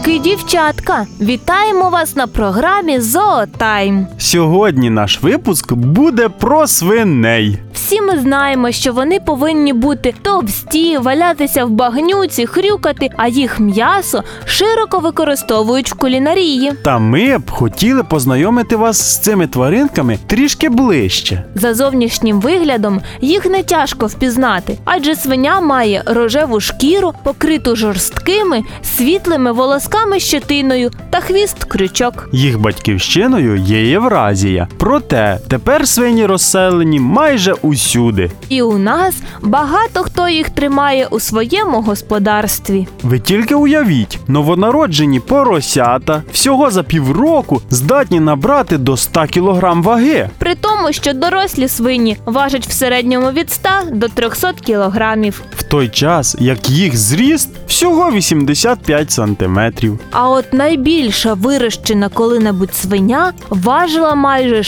хлопчики і дівчатка! Вітаємо вас на програмі «Зоотайм». Сьогодні наш випуск буде про свиней. Всі ми знаємо, що вони повинні бути товсті, валятися в багнюці, хрюкати, а їх м'ясо широко використовують в кулінарії. Та ми б хотіли познайомити вас з цими тваринками трішки ближче. За зовнішнім виглядом їх не тяжко впізнати, адже свиня має рожеву шкіру, покриту жорсткими, світлими волосками з щетиною та хвіст-крючок. Їх батьківщиною є Євразія. Проте тепер свині розселені майже усюди. І у нас багато хто їх тримає у своєму господарстві. Ви тільки уявіть, новонароджені поросята всього за півроку здатні набрати до 100 кг ваги. При тому, що дорослі свині важать в середньому від 100 до 300 кілограмів. В той час, як їх зріст всього 85 сантиметрів. А от найбільша вирощена коли-небудь свиня важила майже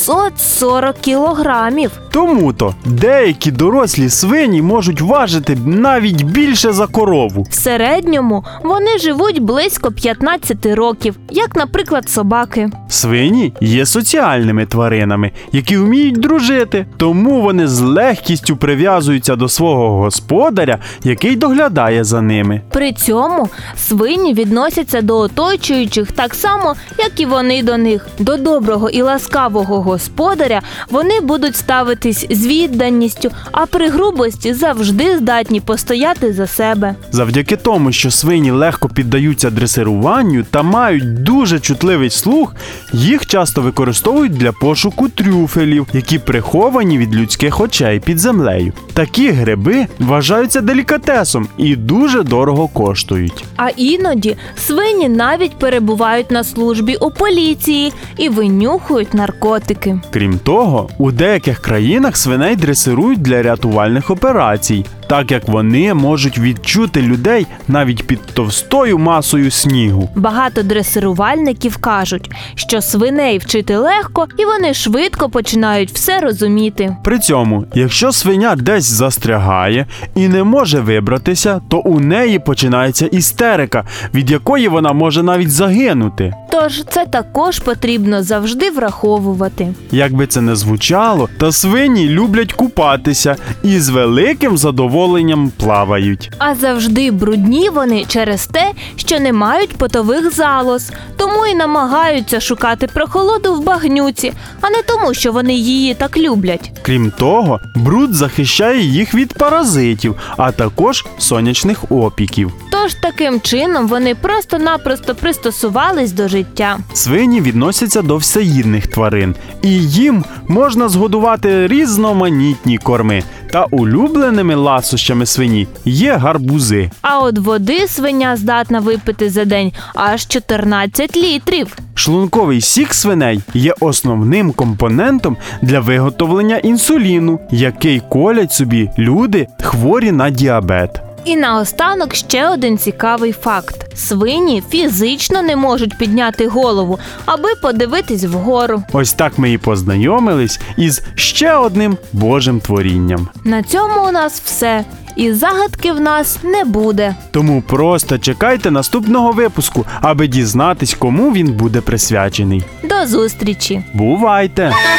640 кілограмів. Тому-то деякі дорослі свині можуть важити навіть більше за корову. В середньому вони живуть близько 15 років, як, наприклад, собаки. Свині є соціальними тваринами, які вміють дружити, тому вони з легкістю прив'язуються до свого господаря, який доглядає за ними. При цьому свині відносяться до оточуючих так само, як і вони до них. До доброго і ласкавого господаря вони будуть ставитись з відданістю, а при грубості завжди здатні постояти за себе. Завдяки тому, що свині легко піддаються дресируванню та мають дуже чутливий слух, їх часто використовують для пошуку трюфелів, які приховані від людських очей під землею. Такі гриби вважаються делікатесом і дуже дорого коштують. А іноді свині навіть перебувають на службі у поліції і винюхують наркотики. Крім того, у деяких країнах свиней дресирують для рятувальних операцій, так як вони можуть відчути людей навіть під товстою масою снігу. Багато дресирувальників кажуть, що свиней вчити легко і вони швидко починають все розуміти. При цьому, якщо свиня десь застрягає і не може вибратися, то у неї починається істерика, від якої вона може навіть загинути. Тож це також потрібно завжди враховувати. Як би це не звучало, та свині люблять купатися і з великим задоволенням плавають. А завжди брудні вони через те, що не мають потових залоз, тому і намагаються шукати прохолоду в багнюці, а не тому, що вони її так люблять. Крім того, бруд захищає їх від паразитів, а також сонячних опіків. Тож таким чином вони просто-напросто пристосувались до життя. Свині відносяться до всеїдних тварин, і їм можна згодувати різноманітні корми. Та улюбленими ласощами свині є гарбузи. А от води свиня здатна випити за день аж 14 літрів. Шлунковий сік свиней є основним компонентом для виготовлення інсуліну, який колять собі люди, хворі на діабет. І наостанок ще один цікавий факт. Свині фізично не можуть підняти голову, аби подивитись вгору. Ось так ми і познайомились із ще одним Божим творінням. На цьому у нас все. І загадки в нас не буде. Тому просто чекайте наступного випуску, аби дізнатись, кому він буде присвячений. До зустрічі! Бувайте!